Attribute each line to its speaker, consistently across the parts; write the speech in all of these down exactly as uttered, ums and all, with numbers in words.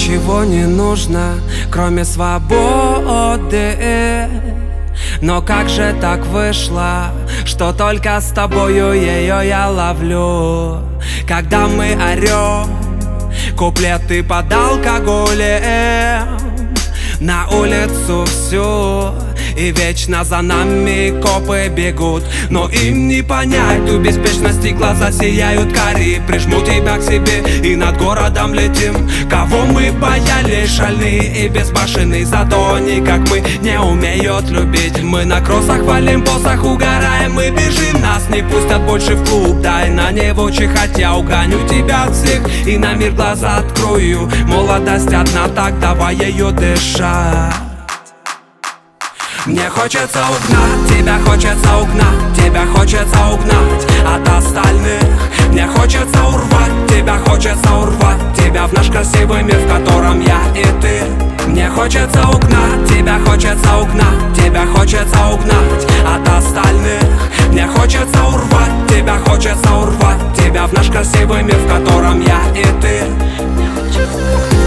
Speaker 1: ничего не нужно, кроме свободы. Но как же так вышло, что только с тобою ее я ловлю? Когда мы орем куплеты под алкоголем, на улицу всю, и вечно за нами копы бегут. Но им не понять ту беспечность, и глаза сияют карие. Прижму тебя к себе и над городом летим. Кого мы боялись, шальные и безбашенные, зато они, как мы, не умеют любить. Мы на кроссах валим, боссах угораем, мы бежим. Нас не пустят больше в клуб, дай на него чихать. Я угоню тебя от всех и на мир глаза открою. Молодость одна, так давай ее дышать. Мне хочется угнать, тебя хочется угнать, тебя хочется угнать от остальных. Мне хочется урвать, тебя хочется урвать, тебя в наш красивый мир, в котором я и ты. Мне хочется угнать, тебя хочется угнать, тебя хочется угнать от остальных. Мне хочется урвать, тебя хочется урвать, тебя в наш красивый мир, в котором я и ты. Мне хочется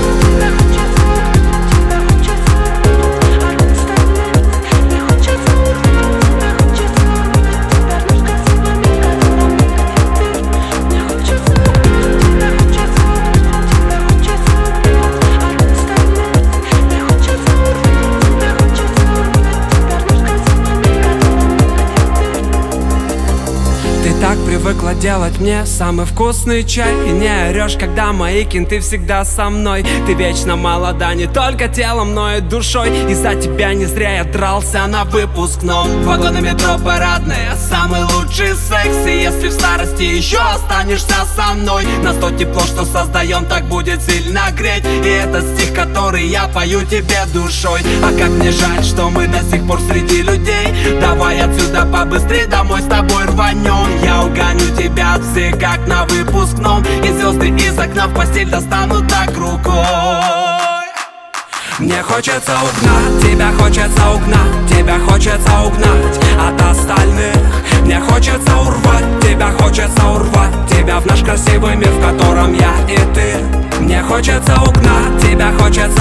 Speaker 1: так привыкла делать мне самый вкусный чай, и не орешь, когда мои кенты всегда со мной. Ты вечно молода, не только телом, но и душой. Из-за тебя не зря я дрался на выпускном. Вагоны метро парадные, самый лучший секс. И если в старости еще останешься со мной, нас то тепло, что создаем, так будет сильно греть. И это стих, который я пою тебе душой. А как мне жаль, что мы до сих пор среди людей. Давай отсюда побыстрее домой с тобой рванем. Я угоню тебя от всех, как на выпускном, и звезды из окна в постель достанут так рукой. Мне хочется угнать, тебя хочется угнать, тебя хочется угнать от остальных. Мне хочется урвать, тебя хочется урвать, тебя в наш красивый мир, в котором я и ты. Мне хочется угнать, тебя хочется